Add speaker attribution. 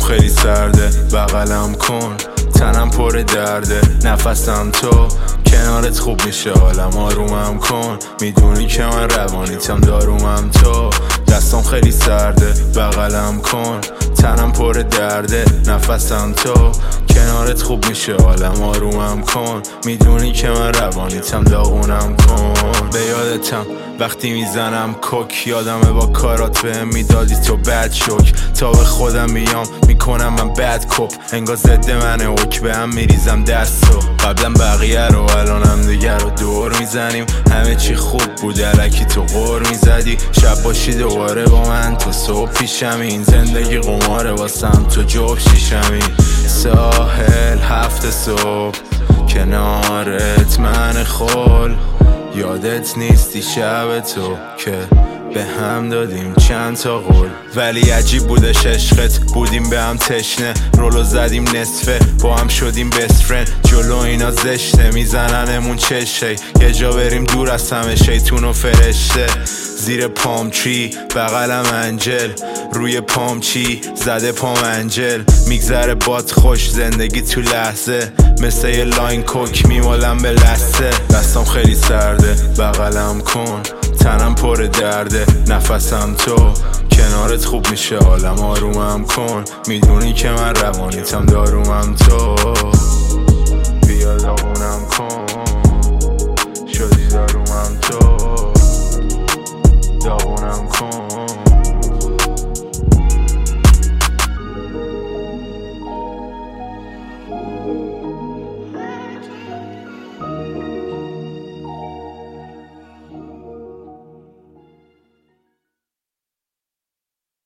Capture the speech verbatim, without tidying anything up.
Speaker 1: خیلی سرده بغلم کن، تنم پر درده، نفسم تو، کنارت خوب میشه حالم، آرومم کن، میدونی که من روانیتم، دارومم تو. دستم خیلی سرده بغلم کن، تنم پر درده، نفسم تو، کنارت خوب میشه حالم، آرومم کن، میدونی که من روانیتم، داغونم کن. به یادتم وقتی میزنم کوک، یادمه با کارات بهم میدادی تو بد شک، تا به خودم میام میکنم من بد کپ، انگار ضد منه اوک، به هم میریزم دستو. قبلا بقیه رو الانم دیگر رو دور میزنیم، همه چی خوب بود الکی تو غور میزدی، شب باشی دوباره با من تا صبح پیشم، این زندگی قماره واسم تو جوب شیشمی. ساحل هفت صبح کنارت من خول، یادت نیستی شب تو که به هم دادیم چند تا قول، ولی عجیب بودش عشقت، بودیم به هم تشنه، رولو زدیم نصفه، با هم شدیم بست فرند، جلو اینا زشته میزننمون چشه، یه جا بریم دور از همه شیطون و فرشته. زیر پام تری بغلم انجل، روی پام چی زده پام انجل، میگذره باد خوش زندگی تو لحظه، مثل یه لاین کوک میمالم به لسته. دستم خیلی سرده بغلم کن، تنم پر درده، نفسم تو، کنارت خوب میشه حالم، آرومم کن، میدونی که من روانیتم، دارومم تو. بیا داغونم کن.